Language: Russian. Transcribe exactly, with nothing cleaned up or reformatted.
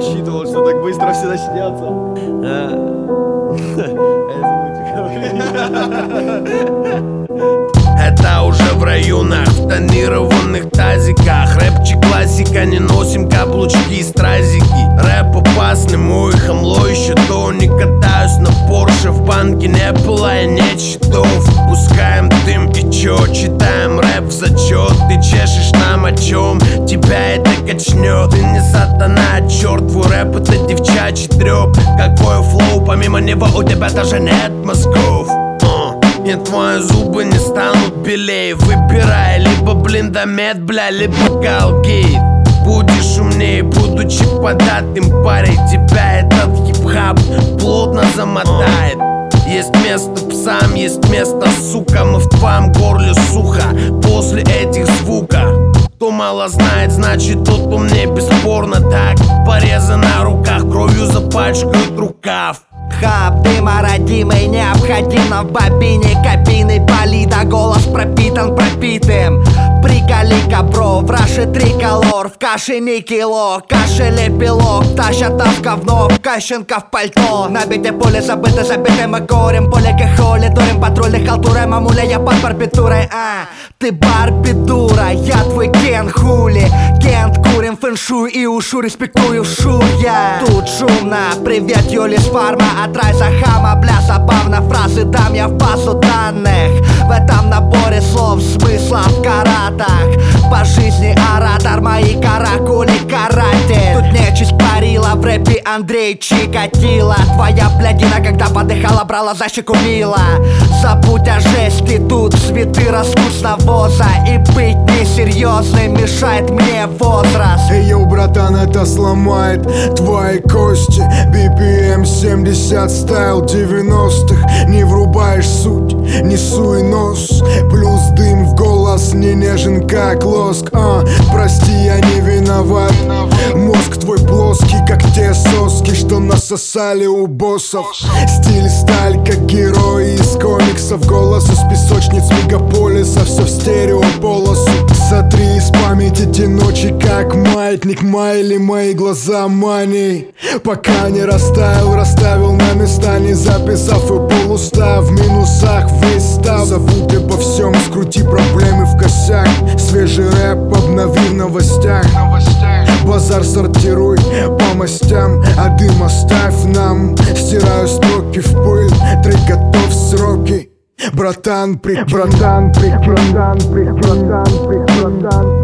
рассчитывал, что так быстро все начнется. Это уже в районах, в тонированных тазиках. Рэпчик классика, не носим каблучки и стразики. Рэп опасный, мой хамло еще то. Не катаюсь на Порше, в банке не было и нет счетов. Пускаем дым и чё, читаем рэп в зачет. Ты чешешь нам о чем, тебя это качнет. Ты не сатана, черт, твой рэп это девчачий трёп. Какой флоу, помимо него у тебя даже нет мозгов. Нет, твои зубы не станут белее. Выбирай, либо блиндомет, бля, либо Колгейт. Будешь умнее, будучи податым, парень. Тебя этот хип-хап плотно замотает. Есть место псам, есть место сукам. И в твоем горле сухо после этих звуков. Кто мало знает, значит тот умнее, бесспорно так. Порезы на руках, кровью запачкают рукав. Хаб дыма родимый необходимо в бобине кабины болида. Голос пропитан пропитым. Приколи-ка, бро, в раше триколор. В каше не кило, кашель эпилог. Тащат нас говно, Кащенко в пальто. Набитое поле забыто, забитое мы горем. Поле кахоли, торим патрульных халтурой. Мамуля, я под барбитурой, а ты барби дура, я твой Кен хули. Кент, курим фэншуй и ушу респектую шу я. Тут шумно, привет, Юлис Фарма. От Райса Хама, бля, забавно. Фразы дам я в базу данных. В этом наборе слов смысла в каратах. По жизни оратор, мои каракули каратель. Тут нечисть парила, в рэпе Андрей Чикатило. Твоя блядина, когда подыхала, брала за щеку мила. Забудь о жести, тут цветы растут с навоза. И быть несерьезным мешает мне возраст. Эй, йоу, братан, это сломает твои кости. би пи эм семьдесят, стайл девяностых. Не врубаешь суть, не суй нос. Плюс дым в голос, не нежен как лоск. а, Прости, я не виноват. Мозг твой плоский, как те соски, что насосали у боссов. Стиль сталь, как герои из комиксов. Голос из песочниц мегаполиса. Все в стереополосу. Сотри из памяти те ночи, как маятник Майли. Мои глаза маней, пока не растаял, расставил на места, не записав и полуста. В минусах весь став. Забудь обо всем, скрути проблемы в косяк. Свежий рэп обнови в новостях. Базар сортируй по мастям, а дым оставь нам. Стираю строки в пыль, трек готов в сроки. Братан, прикинь, братан, прикинь, братан, прикинь, братан, прикинь, братан.